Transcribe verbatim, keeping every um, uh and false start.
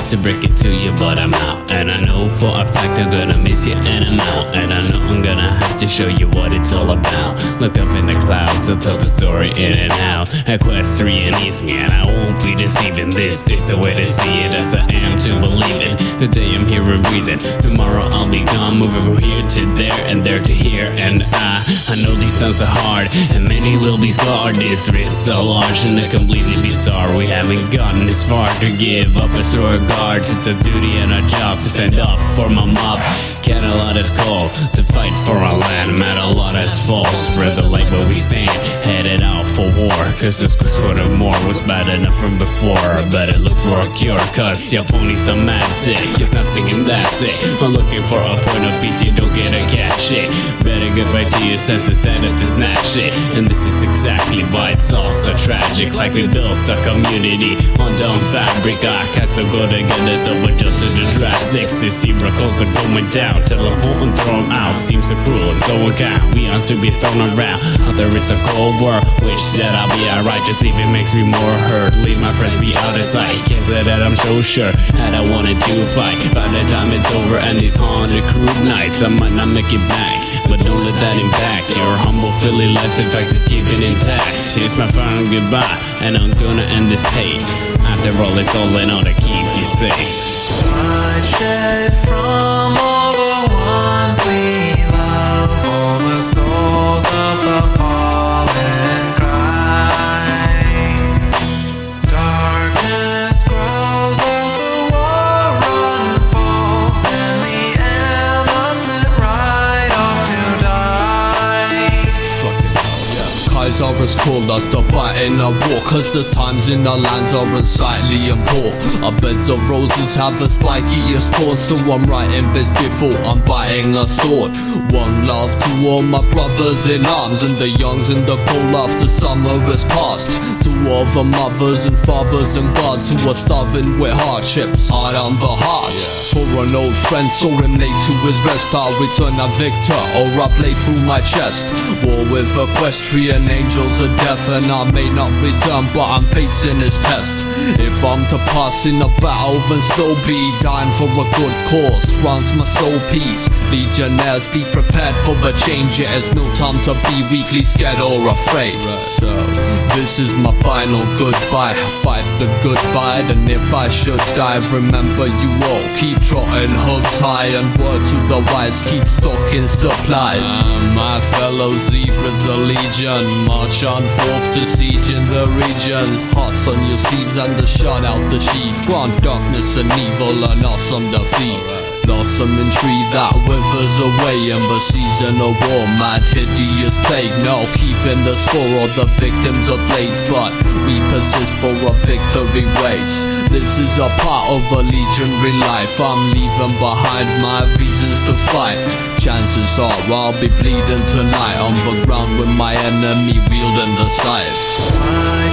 to break it to you, but I'm out. And I know for a fact I'm gonna miss you and I'm out. And I know I'm gonna have to show you what it's all about. Look up in the clouds, I'll tell the story in and out. Equestrian eats me and I won't be deceiving. This is the way to see it as I am to believe it. Today I'm here and breathing, tomorrow I'll be gone. Moving from here to there and there to here. And I, I know these times are hard and many will be scarred. This risk so large and they're completely bizarre. We haven't gotten this far to give up a store guards. It's a duty and a job to stand up for my mob. Can't a lot is called to fight for our land. Mad a lot is false. Spread the light where we stand, headed out for war. Cause this sort of more was bad enough from before. Better look for a cure, cause your ponies are mad sick. You're not thinking that's it. I'm looking for a point of peace, you don't get a catch it. Better get right to your senses, stand up to snatch it. And this is exactly why it's all so tragic. Like we built a community on dumb fabric. I can't still go together, so we jump to the drastics. These miracles are going down, teleport and throw them out. Seems so cruel and so unkind, we ought to be thrown around. Although it's a cold world, wish that I'll be alright. Just leaving makes me more hurt, leave my friends be out of sight. Can't say that I'm so sure that I wanted to fight. By the time it's over and these haunted crude nights, I might not make it back, but don't let that impact your humble Philly life. In fact, just keep it intact. It's my final goodbye, and I'm gonna end this hate. After all, it's all in all to keep you safe. Bloodshed from all the ones we love, all the souls of the fallen cry. Darkness grows as the war unfolds, and the innocent ride off to die. Kaiser called us to fight in a war, cause the times in our lands are unsightly and poor. Our beds of roses have the spikiest thorns, so I'm writing this before I'm biting a sword. One love to all my brothers in arms, and the youngs in the cold after summer is past. To all the mothers and fathers and gods who are starving with hardships hard on the heart. For an old friend, saw him late to his rest, I'll return a victor, or a blade through my chest. War with equestrian angels of death, and I may not return, but I'm facing his test. If I'm to pass in a battle, then so be. Dying for a good cause grants my soul peace. Legionnaires, be prepared for the change. It is no time to be weakly scared or afraid. So this is my final goodbye. Fight the good fight, and if I should die, remember you all. Keep trotting hooves high, and word to the wise, keep stocking supplies. Uh, my fellow zebras a legion, march on forth to siege in the regions. Hearts on your sleeves and the shot out the sheath. Grant darkness and evil an awesome defeat. Blossoming tree that withers away in the season of war. Mad hideous plague, no keeping the score of the victims of blades, but we persist for a victory waits. This is a part of a legionary life. I'm leaving behind my reasons to fight. Chances are I'll be bleeding tonight on the ground with my enemy wielding the scythe.